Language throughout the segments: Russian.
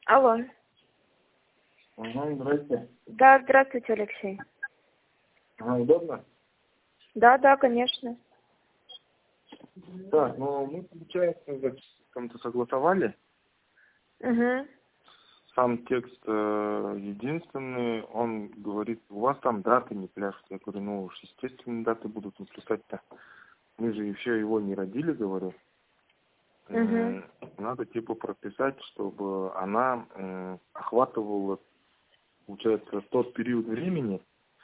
Алло. Ага, здрасте. Да, здравствуйте, Алексей. Ага, удобно? Да, конечно. Так, ну мы, получается, с кем-то согласовали. Угу. Сам текст единственный, он говорит, у вас там даты не пляшут. Я говорю, ну уж естественно даты будут не плясать-то. Мы же еще его не родили, говорю. Угу. Надо типа прописать, чтобы она охватывала, получается, тот период времени,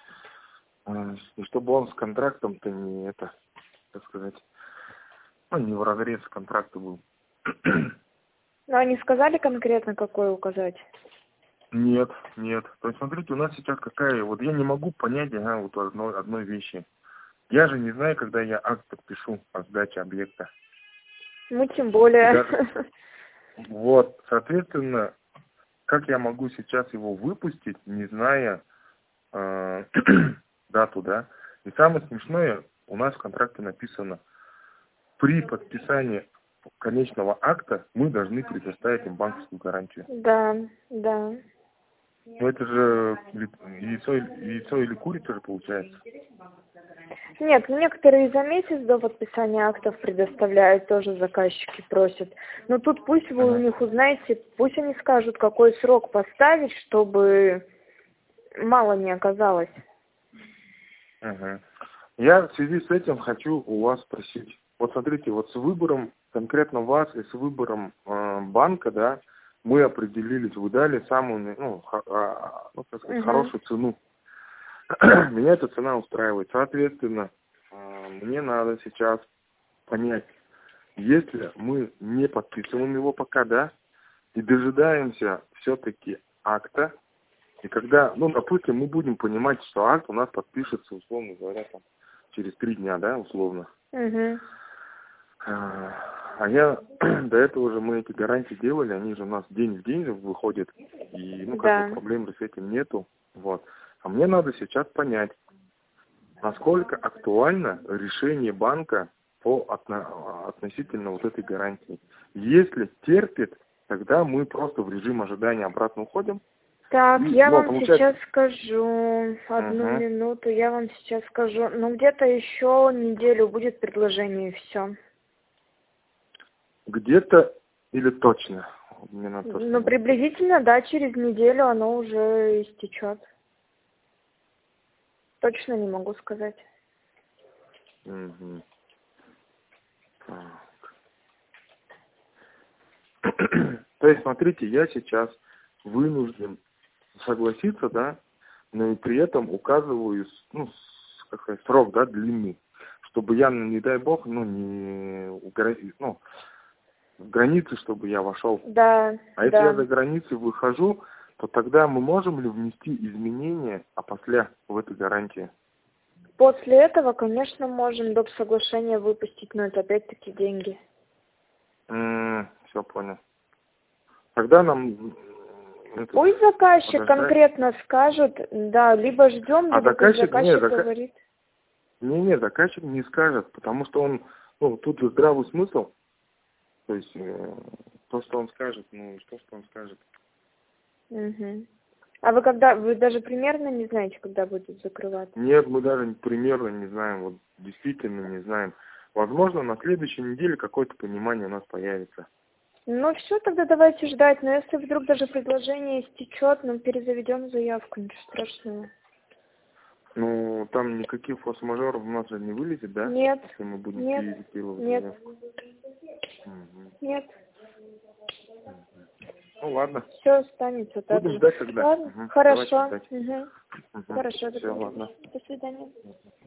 и чтобы он с контрактом-то не это, так сказать, ну, не в разрез контракта был. Но они сказали конкретно, какой указать? Нет, нет. То есть, смотрите, у нас сейчас какая... Вот я не могу понять вот одной вещи. Я же не знаю, когда я акт подпишу о сдаче объекта. Ну, тем более. Даже... Вот, соответственно, как я могу сейчас его выпустить, не зная дату, да? И самое смешное, у нас в контракте написано, при подписании конечного акта мы должны предоставить им банковскую гарантию. Да. Ну это же яйцо или курица же получается. Нет, некоторые за месяц до подписания актов предоставляют, тоже заказчики просят. Но тут пусть вы у них узнаете, пусть они скажут, какой срок поставить, чтобы мало не оказалось. Я в связи с этим хочу у вас спросить. Вот смотрите, вот с выбором конкретно вас и с выбором банка, да, мы определились, вы дали самую, так сказать, хорошую цену. Меня эта цена устраивает. Соответственно, мне надо сейчас понять, если мы не подписываем его пока, да, и дожидаемся все-таки акта, и когда, допустим, мы будем понимать, что акт у нас подпишется, условно говоря, там, через 3 дня, да, условно. А до этого уже мы эти гарантии делали, они же у нас день в день выходят, и, как бы проблем с этим нету, вот. А мне надо сейчас понять, насколько актуально решение банка относительно вот этой гарантии. Если терпит, тогда мы просто в режим ожидания обратно уходим. Так, я вам сейчас скажу, одну минуту, я вам сейчас скажу, где-то еще неделю будет предложение и все. Где-то или точно? Приблизительно, да, через неделю оно уже истечет. Точно не могу сказать. То есть, смотрите, я сейчас вынужден согласиться, да, но и при этом указываю, срок, да, длинный, чтобы я, не дай бог, в границы, чтобы я вошел. Да. Если я за границы выхожу, то тогда мы можем ли внести изменения, после в эту гарантию? После этого, конечно, можем доп. Соглашение выпустить, но это опять-таки деньги. Все понял. Тогда нам... Пусть заказчик конкретно скажет, да, либо ждем, либо заказчик говорит. Не, заказчик не скажет, потому что он, тут же здравый смысл. То есть, то, что он скажет, что он скажет. А вы даже примерно не знаете, когда будет закрываться? Нет, мы даже примерно не знаем, вот действительно не знаем. Возможно, на следующей неделе какое-то понимание у нас появится. Все, тогда давайте ждать. Но если вдруг даже предложение истечет, перезаведем заявку, ничего страшного. Там никаких форс-мажоров у нас же не вылезет, да? Нет. Если мы будем перезаписывать заявку. Нет. Ладно. Все останется так. Будем ждать тогда. Ладно, хорошо. Хорошо. Хорошо, Все, ладно. до свидания.